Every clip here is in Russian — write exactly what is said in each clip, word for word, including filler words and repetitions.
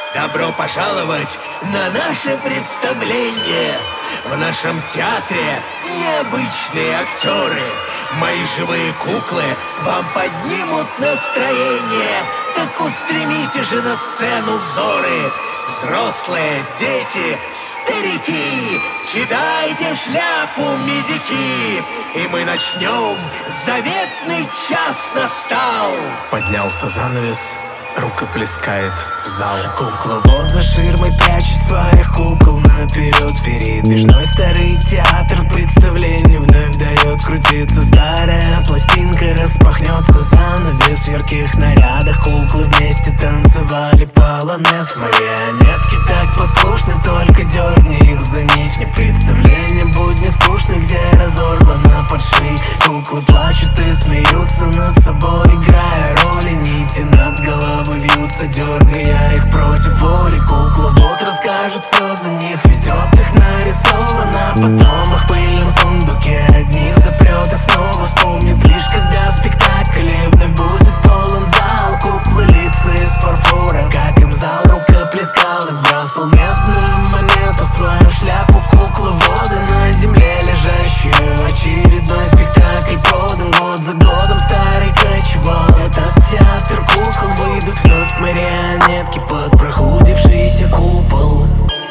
Добро пожаловать на наше представление. В нашем театре необычные актеры. Мои живые куклы вам поднимут настроение. Так устремите же на сцену взоры. Взрослые, дети, старики, кидайте в шляпу медики, и мы начнем. Заветный час настал. Поднялся занавес, рукоплескает зал. Кукловод за ширмой прячет своих кукол наперед. Передвижной старый театр представление вновь дает. Крутится старая пластинка, распахнется занавес. В ярких нарядах куклы вместе танцевали полонез. Марионетки так послушны, только дерни их за нить. Не представление будь не скучно, где разорвана подшей. Куклы плачут и смеются над собой, играя роли. Нити над головой вьются, дергая их против воли. Кукловод расскажет все за них, ведет их нарисовано. Потом их в пыльном сундуке одни запрет и снова вспомнит лишь, когда спектакль вновь будет полон зал. Куклы лица из фарфора, как им зал рукоплескал и бросил медную монету, свою шляпу кукловода на земле лежащую. Очередной спектакль подан год за годом, старый кочевал. Этот театр кукол, выйдут вновь марионетки под прохудившийся купол.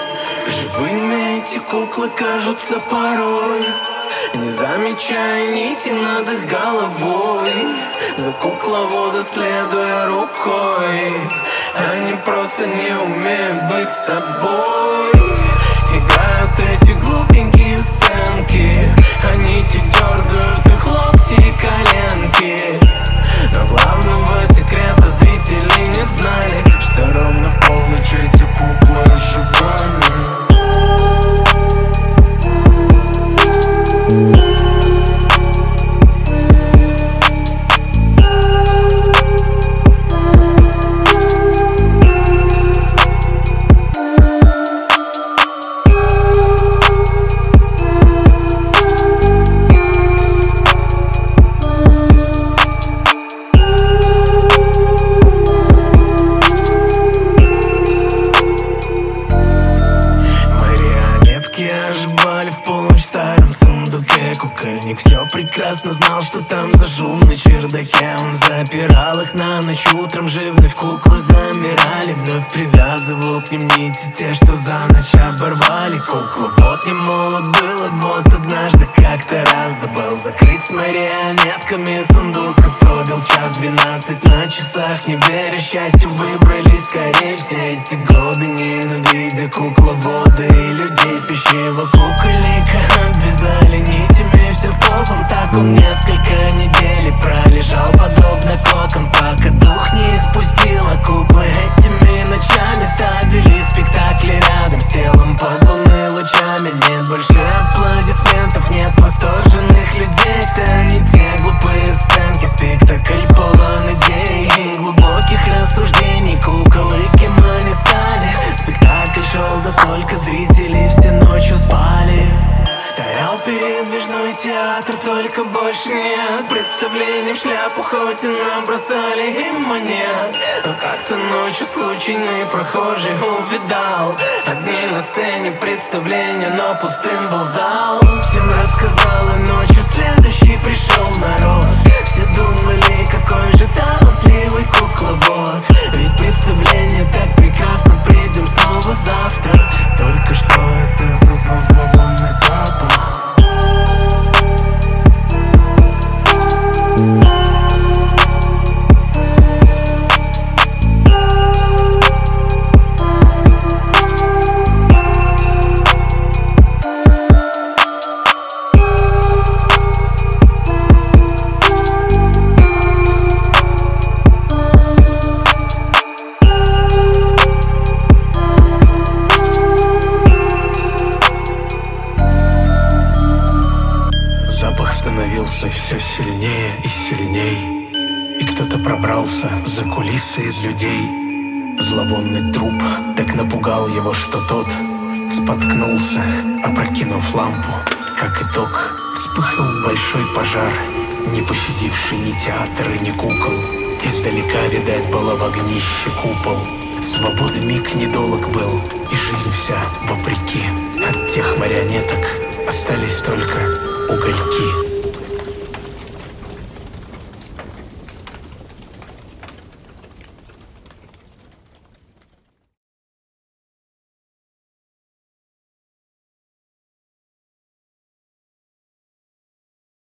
Живыми эти куклы кажутся порой, не замечая нити над их головой. За кукловода следуя рукой, они просто не умеют быть собой. Играют эти глупенькие сценки, они те дергают их локти и коленки. Но главного секрета зрители не знали, что ровно в полночь эти куклы оживали. Оживали в полночь в старом сундуке. Кукольник все прекрасно знал, что там за шум на чердаке. Он запирал их на ночь, утром же вновь куклы замирали. Вновь привязывал к ним нити, те, что за ночь оборвали. Кукловод не молод был, вот однажды как-то раз забыл закрыть с марионетками сундук. И пробил час двенадцать на часах, не веря счастью, выбрались скорее. Все эти годы ненавидя кукловода и людей, спящего кукольника обвязали нитями все скопом. Так он несколько недель пролежал подобно кокон, пока дух не испустила. Куклы этими ночами ставили спектакли рядом с телом под лунными лучами. Нет больше аплодисментов, нет восторженных людей. Это не те глупые сценки, спектакль полон идей и глубоких рассуждений. Куколы кем они стали, спектакль шел, да только зрители все ночью спали. Стоял передвижной театр, только больше нет представлений. В шляпу хоть и набросали им монет, но как-то ночью случайный прохожий увидал огни на сцене представления, но пустым был зал. Всем рассказал, и ночью следующий пришел народ. Все думали, какой же талантливый кукловод, ведь представление так прекрасно, придем снова завтра. Только что это за зловонный запах. Становился все сильнее и сильней, и кто-то пробрался за кулисы из людей. Зловонный труп так напугал его, что тот споткнулся, опрокинув лампу. Как итог, вспыхнул большой пожар, не пощадивший ни театра, ни кукол. Издалека, видать, было в огнище купол. Свободы миг недолг был, и жизнь вся вопреки. От тех марионеток остались только угольки.